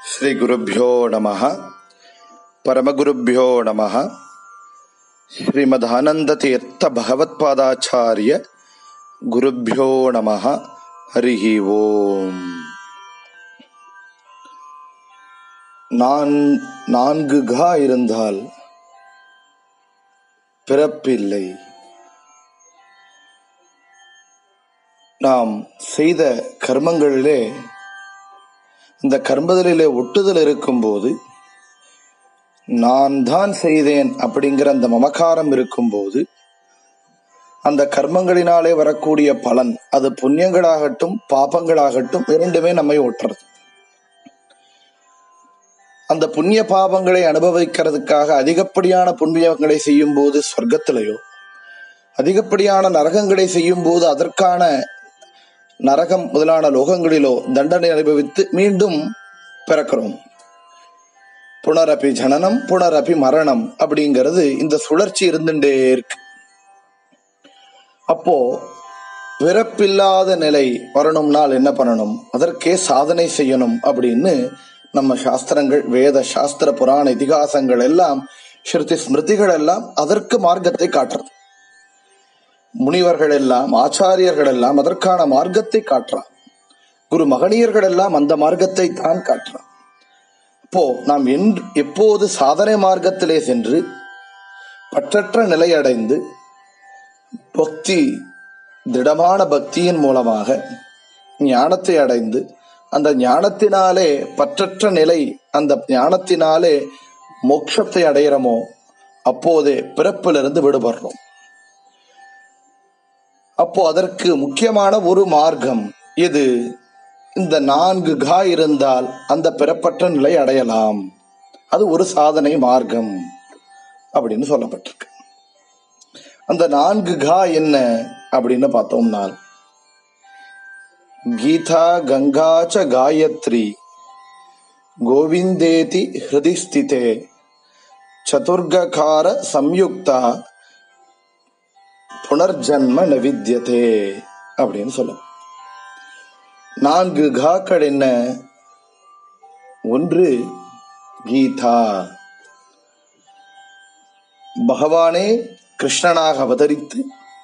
ஸ்ரீ குருப்யோ நமஹ. பரமகுருப்யோ நமஹ. ஸ்ரீமத் ஆனந்த தீர்த்த பகவத்பாதாச்சாரிய குருப்யோ நமஹ. ஹரிஹி ஓம். நான்கு கா இருந்தால் பிறப்பில்லை. நாம் செய்த கர்மங்களிலே இந்த கர்மத்திலே ஒட்டுதல் இருக்கும்போது, நான் தான் செய்தேன் அப்படிங்கிற அந்த மமகாரம் இருக்கும்போது, அந்த கர்மங்களினாலே வரக்கூடிய பலன், அது புண்ணியங்களாகட்டும் பாபங்களாகட்டும், இரண்டுமே நம்மை ஒட்டுறது. அந்த புண்ணிய பாபங்களை அனுபவிக்கிறதுக்காக அதிகப்படியான புண்ணியங்களை செய்யும் போது சொர்க்கத்திலேயோ, அதிகப்படியான நரகங்களை செய்யும் போது அதற்கான நரகம் முதலான லோகங்களிலோ தண்டனை அனுபவித்து மீண்டும் பிறக்கிறோம். புனரபி ஜனனம் புனரபி மரணம் அப்படிங்கிறது இந்த சுழற்சி இருந்துட்டே இருக்கு. அப்போ பிறப்பில்லாத நிலை வரணும்னால் என்ன பண்ணணும்? அதற்கே சாதனை செய்யணும் அப்படின்னு நம்ம சாஸ்திரங்கள், வேத சாஸ்திர புராண இதிகாசங்கள் எல்லாம், ஸ்ருதி ஸ்மிருதிகள் எல்லாம் அதற்கு மார்க்கத்தை காட்டுறது. முனிவர்கள் எல்லாம், ஆச்சாரியர்கள் எல்லாம் அதற்கான மார்க்கத்தை காட்டுறான். குரு மகனியர்கள் எல்லாம் அந்த மார்க்கத்தை தான் காட்டுறான். அப்போ நாம் எப்போது சாதனை மார்க்கத்திலே சென்று பற்றற்ற நிலை அடைந்து பக்தி, திடமான பக்தியின் மூலமாக ஞானத்தை அடைந்து, அந்த ஞானத்தினாலே பற்றற்ற நிலை, அந்த ஞானத்தினாலே மோட்சத்தை அடைகிறோமோ, அப்போதே பிறப்பிலிருந்து விடுபடுறோம். அப்போ அதற்கு முக்கியமான ஒரு மார்க்கம் இது. இந்த 4 கா இருந்தால் அந்த பிறப்பற்ற நிலை அடையலாம். அது ஒரு சாதனை மார்க்கம் அப்படின்னு சொல்லப்பட்டிருக்கு. அந்த 4 கா என்ன அப்படின்னு பார்த்தோம்னா, கீதா கங்காச்ச காயத்ரி கோவிந்தேதி ஹிருதி ஸ்திதே சதுர்கார சம்யுக்தா புனர்ஜன்ம நவித்யதே அப்படின்னு சொல்லும். 4 காக்கள் என்ன? ஒன்று கீதா. பகவானே கிருஷ்ணனாக அவதரித்து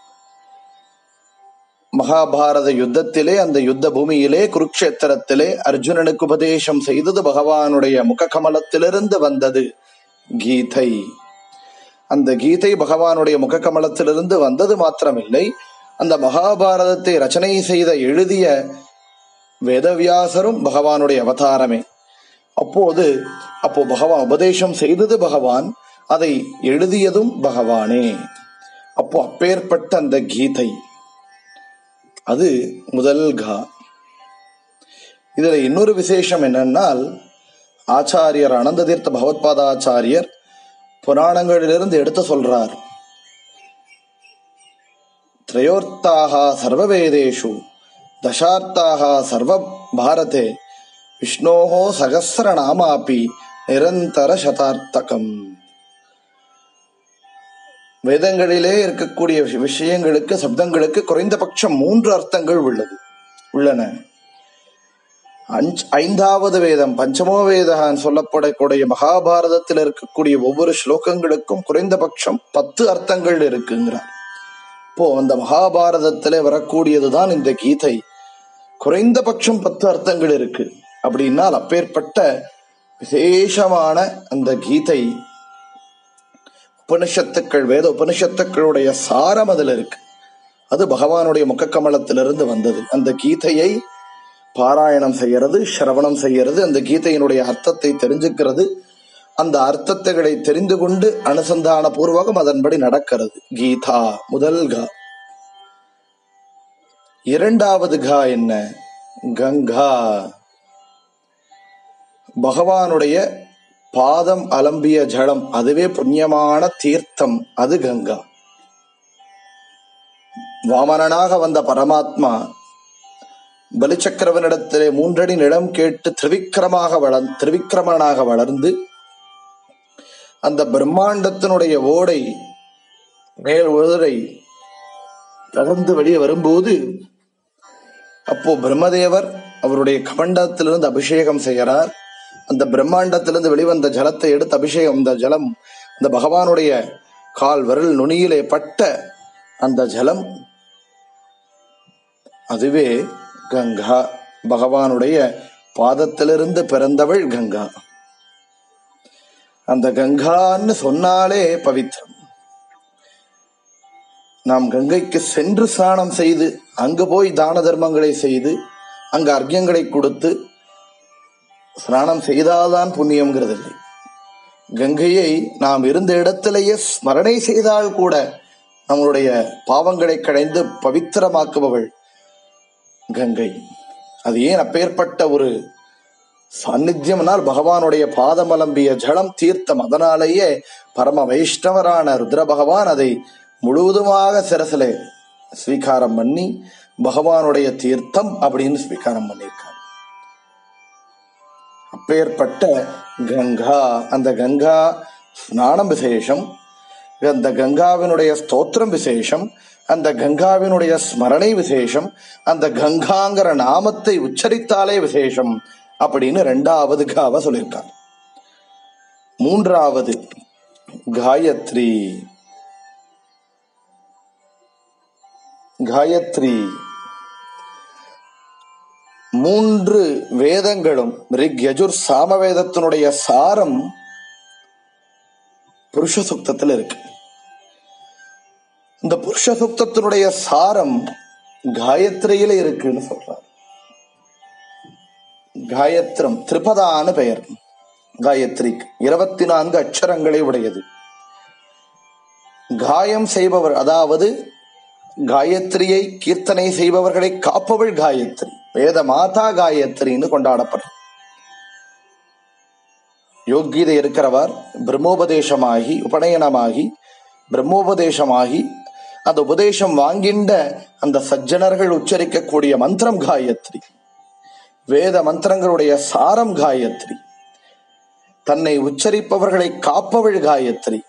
மகாபாரத யுத்தத்திலே, அந்த யுத்த பூமியிலே குருக்ஷேத்திரத்திலே அர்ஜுனனுக்கு உபதேசம் செய்தது பகவானுடைய முககமலத்திலிருந்து வந்தது கீதை. அந்த கீதை பகவானுடைய முககமலத்திலிருந்து வந்தது மாத்திரமில்லை, அந்த மகாபாரதத்தை ரச்சனை செய்த எழுதிய வேதவியாசரும் பகவானுடைய அவதாரமே. அப்போ பகவான் உபதேசம் செய்தது பகவான், அதை எழுதியதும் பகவானே. அப்போ அப்பேற்பட்ட அந்த கீதை, அது முதல் கா. இதுல இன்னொரு விசேஷம் என்னன்னால், ஆச்சாரியர் அனந்த தீர்த்த பகவத்பாதாச்சாரியர் புராணங்களிலிருந்து எடுத்து சொல்றார். திரையோர்த்தாக சர்வவேதேஷு தசார்த்தாக சர்வ பாரதே விஷ்ணோஹோ சகஸ்ர நாமாபி நிரந்தர சதார்த்தகம். வேதங்களிலே இருக்கக்கூடிய விஷயங்களுக்கு, சப்தங்களுக்கு குறைந்தபட்சம் 3 அர்த்தங்கள் உள்ளன. 5வது வேதம், பஞ்சமோ வேதம் சொல்லப்படக்கூடிய மகாபாரதத்தில் இருக்கக்கூடிய ஒவ்வொரு ஸ்லோகங்களுக்கும் குறைந்தபட்சம் 10 அர்த்தங்கள் இருக்குங்கிறார். இப்போ அந்த மகாபாரதத்திலே வரக்கூடியதுதான் இந்த கீதை. குறைந்தபட்சம் 10 அர்த்தங்கள் இருக்கு அப்படின்னால், அப்பேற்பட்ட விசேஷமான அந்த கீதை உபனிஷத்துக்கள், வேத உபனிஷத்துக்களுடைய சாரம் அதில் இருக்கு. அது பகவானுடைய முகக்கமலத்திலிருந்து வந்தது. அந்த கீதையை பாராயணம் செய்யறது, சிரவணம் செய்யறது, அந்த கீதையினுடைய அர்த்தத்தை தெரிஞ்சுக்கிறது, அந்த அர்த்தத்தைகளை தெரிந்து கொண்டு அனுசந்தான பூர்வகம் அதன்படி நடக்கிறது. கீதா முதல் கா. 2வது கா என்ன? கங்கா. பகவானுடைய பாதம் அலம்பிய ஜலம், அதுவே புண்ணியமான தீர்த்தம், அது கங்கா. வாமனனாக வந்த பரமாத்மா பலிச்சக்கரவனிடத்திலே 3 அடி நிலம் கேட்டு திரிவிக்ரமனாக வளர்ந்து அந்த பிரம்மாண்டத்தினுடைய ஓடை மேல் உதரை தகர்ந்து வெளியே வரும்போது, அப்போ பிரம்மதேவர் அவருடைய கமண்டத்திலிருந்து அபிஷேகம் செய்கிறார். அந்த பிரம்மாண்டத்திலிருந்து வெளிவந்த ஜலத்தை எடுத்து அபிஷேகம், அந்த ஜலம் அந்த பகவானுடைய கால் விரல் நுனியிலே பட்ட அந்த ஜலம், அதுவே கங்கா. பகவானுடைய பாதத்திலிருந்து பிறந்தவள் கங்கா. அந்த கங்கான்னு சொன்னாலே பவித்திரம். நாம் கங்கைக்கு சென்று ஸ்நானம் செய்து அங்கு போய் தான தர்மங்களை செய்து அங்கு அர்க்கியங்களை கொடுத்து ஸ்நானம் செய்தால்தான் புண்ணியம்ங்கிறது இல்லை. கங்கையை நாம் இருந்த இடத்திலேயே ஸ்மரணை செய்தால் கூட நம்மளுடைய பாவங்களை களைந்து பவித்திரமாக்குபவள் கங்கை. அது ஏன் அப்பேற்பட்ட ஒரு சாநித்தியம்னால் பகவானுடைய பாதமலம்பிய ஜலம் தீர்த்தம். அதனாலேயே பரம வைஷ்ணவரான ருத்ர பகவான் அதை முழுவதுமாக சிரசிலே ஸ்வீகாரம் பண்ணி பகவானுடைய தீர்த்தம் அப்படின்னு ஸ்வீகாரம் பண்ணியிருக்கார். அப்பேற்பட்ட கங்கா, அந்த கங்கா ஸ்நானம் விசேஷம், அந்த கங்காவினுடைய ஸ்தோத்திரம் விசேஷம், அந்த கங்காவினுடைய ஸ்மரணை விசேஷம், அந்த கங்காங்கிற நாமத்தை உச்சரித்தாலே விசேஷம் அப்படின்னு 2வது காவை சொல்லியிருக்கார். 3வது காயத்ரி. காயத்ரி 3 வேதங்களும் ரிக் யஜுர் சாமவேதத்தினுடைய சாரம் புருஷ சுக்தத்தில் இருக்கு. இந்த புருஷ சுக்தத்தினுடைய சாரம் காயத்ரியில இருக்குன்னு சொல்றார். காயத்ரம் திரிபதான்னு பெயர். காயத்ரிக்கு 24 அட்சரங்களை உடையது. காயம் செய்பவர், அதாவது காயத்ரியை கீர்த்தனை செய்பவர்களை காப்பவள் காயத்ரி. வேத மாதா காயத்ரின்னு கொண்டாடப்படுற. யோகீதை இருக்கிறவர் பிரம்மோபதேசமாகி உபநயனமாகி பிரம்மோபதேசமாகி அந்த உபதேசம் வாங்கின்ற அந்த சஜ்ஜனர்கள் உச்சரிக்கக்கூடிய மந்திரம் காயத்ரி. வேத மந்திரங்களுடைய சாரம் காயத்ரி. தன்னை உச்சரிப்பவர்களை காப்பவள் காயத்ரி.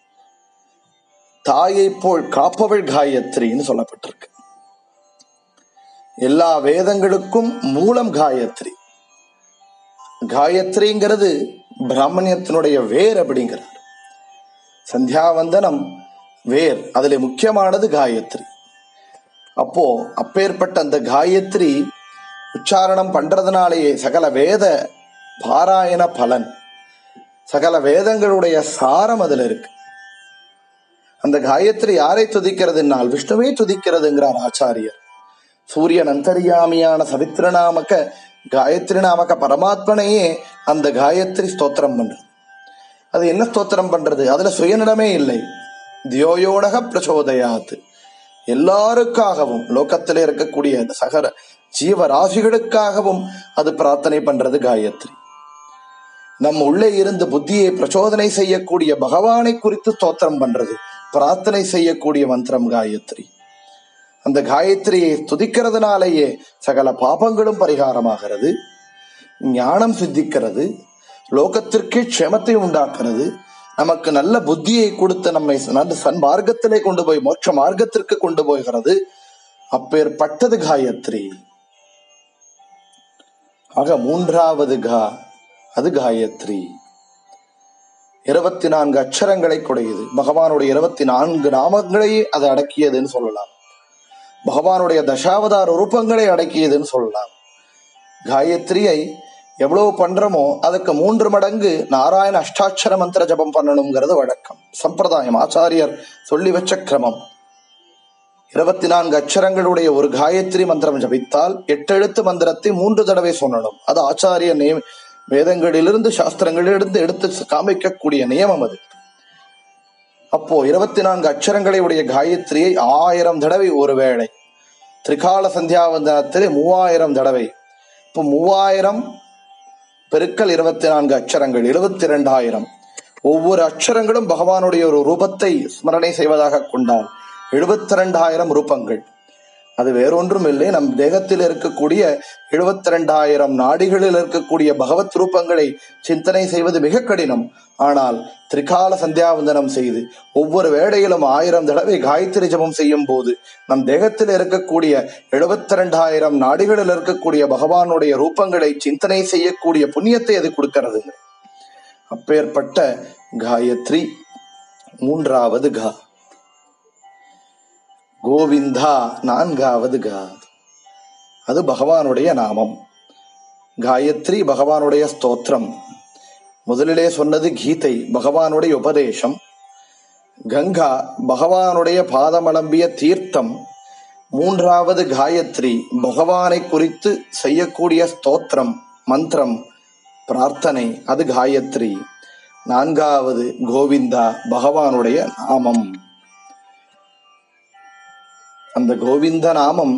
தாயை போல் காப்பவள் காயத்ரின்னு சொல்லப்பட்டிருக்கு. எல்லா வேதங்களுக்கும் மூலம் காயத்ரி. காயத்ரிங்கிறது பிராமணியத்தினுடைய வேர் அப்படிங்கிறார். சந்தியாவந்தனம் வேர், அதுல முக்கியமானது காயத்ரி. அப்போ அப்பேற்பட்ட அந்த காயத்ரி உச்சாரணம் பண்றதுனாலேயே சகல வேத பாராயண பலன், சகல வேதங்களுடைய சாரம் அதுல இருக்கு. அந்த காயத்ரி யாரை துதிக்கிறதுனால் விஷ்ணுவே துதிக்கிறதுங்கிறார் ஆச்சாரியர். சூரியன் அந்தர்யாமியான சவித்ரநாமக காயத்ரி நாமக பரமாத்மனையே அந்த காயத்ரி ஸ்தோத்திரம் பண்றது. அது என்ன ஸ்தோத்திரம் பண்றது? அதுல சுயநலமே இல்லை. தியோயோனக பிரச்சோதயாத், எல்லாருக்காகவும் லோகத்திலே இருக்கக்கூடிய சகல ஜீவராசிகளுக்காகவும் அது பிரார்த்தனை பண்றது காயத்ரி. நம் உள்ளே இருந்து புத்தியை பிரச்சோதனை செய்யக்கூடிய பகவானை குறித்து ஸ்தோத்திரம் பண்றது, பிரார்த்தனை செய்யக்கூடிய மந்திரம் காயத்ரி. அந்த காயத்ரியை துதிக்கிறதுனாலேயே சகல பாபங்களும் பரிகாரமாகிறது, ஞானம் சித்திக்கிறது, லோகத்திற்கு க்ஷேமத்தை உண்டாக்குறது, நமக்கு நல்ல புத்தியை கொடுத்து நம்மை நல்ல சன்மார்க்கத்திலே கொண்டு போய் மோட்ச மார்க்கத்திற்கு கொண்டு போகிறது. அப்பேற்பட்டது காயத்ரி. ஆக 3வது அது காயத்ரி. 24 அட்சரங்களை கொடையது. பகவானுடைய 24 நாமங்களையே அது அடக்கியதுன்னு சொல்லலாம். பகவானுடைய தசாவதார ரூபங்களை அடக்கியதுன்னு சொல்லலாம். காயத்ரியை எவ்வளவு பண்றோமோ அதுக்கு 3 மடங்கு நாராயண அஷ்டாட்சர மந்திர ஜபம் பண்ணணுங்கிறது வழக்கம், சம்பிரதாயம், ஆச்சாரியர் சொல்லி வச்ச கிரமம். 24 அட்சரங்களுடைய ஒரு காயத்ரி மந்திரம் ஜபித்தால் 8 எழுத்து மந்திரத்தை 3 தடவை சொல்லணும். அது ஆச்சாரிய வேதங்களிலிருந்து சாஸ்திரங்களிலிருந்து எடுத்து காமிக்கக்கூடிய நியமம் அது. அப்போ 24 அட்சரங்களை உடைய காயத்ரியை 1000 தடவை ஒருவேளை, திரிகால சந்தியாவந்தனத்திலே 3000 தடவை. இப்போ 3000 பெருக்கல் 24 அட்சரங்கள் 72000. ஒவ்வொரு அட்சரங்களும் பகவானுடைய ஒரு ரூபத்தை ஸ்மரணை செய்வதாக கொண்டால் 72000 ரூபங்கள். அது வேறொன்றும் இல்லை, நம் தேகத்தில் இருக்கக்கூடிய 72,000 நாடிகளில் இருக்கக்கூடிய பகவத் ரூபங்களை சிந்தனை செய்வது மிக கடினம். ஆனால் திரிகால சந்தியாவந்தனம் செய்து ஒவ்வொரு வேளையிலும் 1000 தடவை காயத்ரி ஜபம் செய்யும் போது நம் தேகத்தில் இருக்கக்கூடிய 72,000 நாடிகளில் இருக்கக்கூடிய பகவானுடைய ரூபங்களை சிந்தனை செய்யக்கூடிய புண்ணியத்தை அது கொடுக்கிறது. அப்பேற்பட்ட காயத்ரி 3வது கா. கோவிந்தா 4வது கா. அது பகவானுடைய நாமம். காயத்ரி பகவானுடைய ஸ்தோத்திரம். முதலிலே சொன்னது கீதை, பகவானுடைய உபதேசம். கங்கா பகவானுடைய பாதமலம்பிய தீர்த்தம். 3வது காயத்ரி பகவானை குறித்து செய்யக்கூடிய ஸ்தோத்திரம், மந்திரம், பிரார்த்தனை, அது காயத்ரி. 4வது கோவிந்தா பகவானுடைய நாமம். அந்த கோவிந்த நாமம்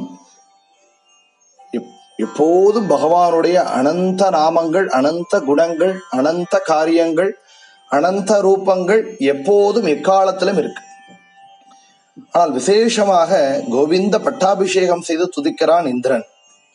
எப்போதும் பகவானுடைய அனந்த நாமங்கள், அனந்த குணங்கள், அனந்த காரியங்கள், அனந்த ரூபங்கள் எப்போதும் எக்காலத்திலும் இருக்கு. ஆனால் விசேஷமாக கோவிந்த பட்டாபிஷேகம் செய்து துதிக்கிறான் இந்திரன்.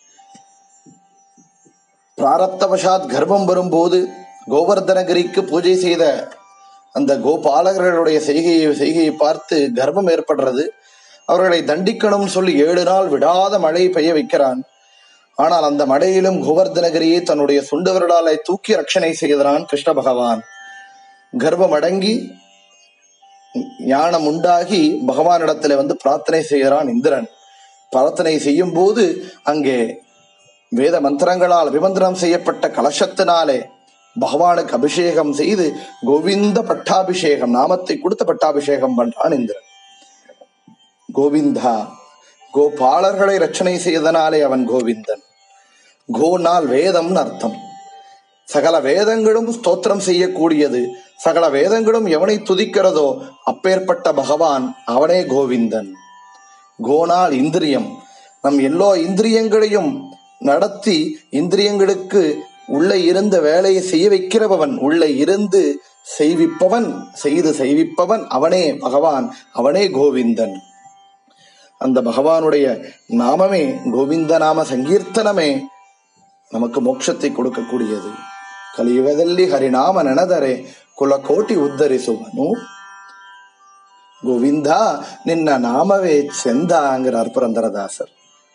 பிராரப்தவசாத் கர்ப்பம் வரும்போது கோவர்தனகிரிக்கு பூஜை செய்த அந்த கோபாலகர்களுடைய செய்கையை பார்த்து கர்ப்பம் ஏற்படுறது. அவர்களை தண்டிக்கணும் சொல்லி 7 நாள் விடாத மழை பெய்ய வைக்கிறான். ஆனால் அந்த மழையிலும் கோவர்தனகிரியை தன்னுடைய சுண்டுவரடாலை தூக்கி ரட்சணை செய்கிறான் கிருஷ்ண பகவான். கர்ப்பம் அடங்கி ஞானம் உண்டாகி பகவானிடத்துல பிரார்த்தனை செய்கிறான் இந்திரன். பிரார்த்தனை செய்யும் போது அங்கே வேத மந்திரங்களால் அபிமந்திரம் செய்யப்பட்ட கலசத்தினாலே பகவானுக்கு அபிஷேகம் செய்து கோவிந்த பட்டாபிஷேகம், நாமத்தை கொடுத்த பட்டாபிஷேகம் பண்றான் இந்திரன். கோவிந்தா கோபாலர்களை ரட்சணை செய்தனாலே அவன் கோவிந்தன். கோனால் வேதம்னு அர்த்தம். சகல வேதங்களும் ஸ்தோத்திரம் செய்யக்கூடியது. சகல வேதங்களும் எவனை துதிக்கிறதோ அப்பேற்பட்ட பகவான் அவனே கோவிந்தன். கோனால் இந்திரியம். நம் எல்லா இந்திரியங்களையும் நடத்தி இந்திரியங்களுக்கு உள்ளே இருந்த வேலையை செய்ய வைக்கிறவன், உள்ளே இருந்து செய்விப்பவன் அவனே பகவான், அவனே கோவிந்தன். அந்த பகவானுடைய நாமமே, கோவிந்த நாம சங்கீர்த்தனமே நமக்கு மோட்சத்தை கொடுக்கக்கூடியது. ಕಲಿಯುಗದಲ್ಲಿ ಹರಿನಾಮ ನೆನೆದರೆ ಕುಲಕೋಟಿ ಉದ್ಧರಿಸುವನು. ಗೋವಿಂದ ನಿನ್ನ ನಾಮವೇ ಚೆಂದ ಅಂகிறார் ಪುರಂದರದಾಸர்.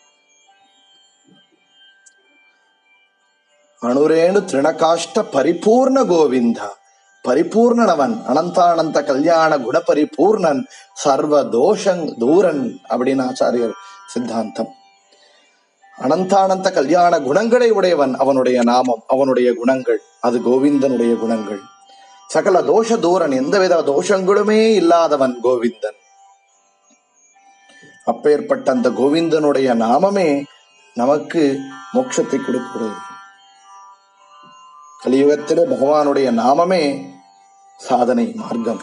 ಅಣುರೇಣು ತೃಣಕಾಷ್ಟ ಪರಿಪೂರ್ಣ ಗೋವಿಂದ, பரிபூர்ணனவன், அனந்தானந்த கல்யாண குண பரிபூர்ணன், சர்வ தோஷங் தூரன் அப்படின்னு ஆச்சாரியர் சித்தாந்தம். அனந்தானந்த கல்யாண குணங்களை உடையவன் அவனுடைய நாமம், அவனுடைய குணங்கள், அது கோவிந்தனுடைய குணங்கள். சகல தோஷ தூரன், எந்தவித தோஷங்களுமே இல்லாதவன் கோவிந்தன். அப்பேற்பட்ட அந்த கோவிந்தனுடைய நாமமே நமக்கு மோட்சத்தை கொடுக்கிறது. கலியுகத்திலே பகவானுடைய நாமமே சாதனை மார்க்கம்.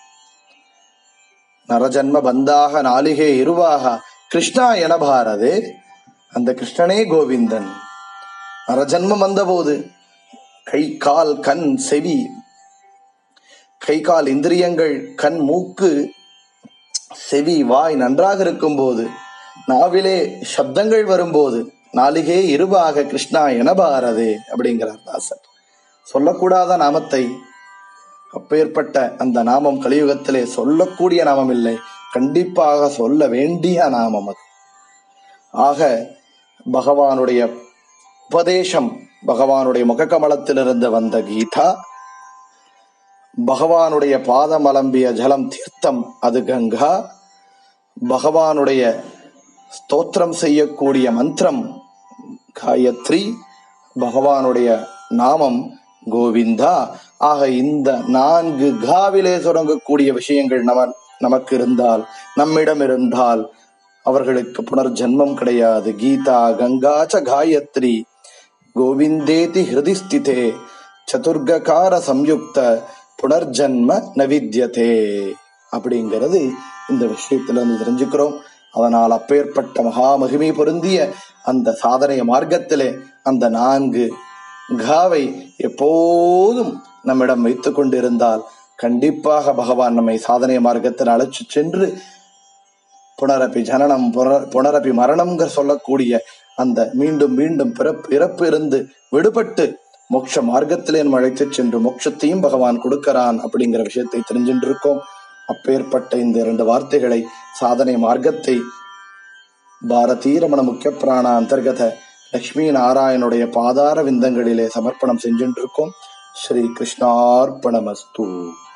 நரஜன்ம பந்தாக நாளிகே இருவாக கிருஷ்ணா என பாரதே. அந்த கிருஷ்ணனே கோவிந்தன். நரஜன்மம் வந்தபோது கை கால் கண் செவி, கை கால் இந்திரியங்கள், கண் மூக்கு செவி வாய் நன்றாக இருக்கும் போது, நாவிலே சப்தங்கள் வரும்போது நாளிகே இருவாக கிருஷ்ணா என பாரதே அப்படிங்கிறார் தாசர். சொல்லக்கூடாத நாமத்தை, அப்பேற்பட்ட அந்த நாமம் கலியுகத்திலே சொல்லக்கூடிய நாமம் இல்லை, கண்டிப்பாக சொல்ல வேண்டிய நாமம் அது. ஆக பகவானுடைய உபதேசம், பகவானுடைய முகக்கமலத்திலிருந்து வந்த கீதா, பகவானுடைய பாதம் அலம்பிய ஜலம் தீர்த்தம் அது கங்கா, பகவானுடைய ஸ்தோத்திரம் செய்யக்கூடிய மந்திரம் காயத்ரி, பகவானுடைய நாமம் கோவிந்தா. ஆக இந்த 4 காவிலே தொடங்கக்கூடிய விஷயங்கள் நமக்கு இருந்தால், நம்மிடம் இருந்தால், அவர்களுக்கு புனர்ஜன்மம் கிடையாது. கீதா கங்காச்ச காயத்ரி கோவிந்தேதி ஹிருதி ஸ்திதே சதுர்கார சம்யுக்த புனர்ஜன்ம நவித்யதே அப்படிங்கிறது இந்த விஷயத்துல இருந்து தெரிஞ்சுக்கிறோம். அதனால் அப்பேற்பட்ட மகாமகிமை பொருந்திய அந்த சாதனை மார்க்கத்திலே அந்த 4 காவை எப்போதும் நம்மிடம் வைத்துக் கொண்டிருந்தால் கண்டிப்பாக பகவான் நம்மை சாதனை மார்க்கத்தில் அழைச்சு சென்று புனரப்பி ஜனனம் புனரப்பி மரணம்ங்கிற சொல்லக்கூடிய அந்த மீண்டும் மீண்டும் பிறப்பு இருந்து விடுபட்டு மோட்ச மார்க்கத்திலே நம்ம அழைத்து சென்று மோட்சத்தையும் பகவான் கொடுக்கிறான் அப்படிங்கிற விஷயத்தை தெரிஞ்சுட்டு இருக்கோம். அப்பேற்பட்ட இந்த 2 வார்த்தைகளை சாதனை மார்க்கத்தை பாரதீ ரமண முக்கிய பிராண அந்தர்கத லட்சுமி நாராயணுடைய பாதார விந்தங்களிலே சமர்ப்பணம் செஞ்சுட்டு இருக்கோம். ஸ்ரீ கிருஷ்ணார்ப்பணமஸ்து.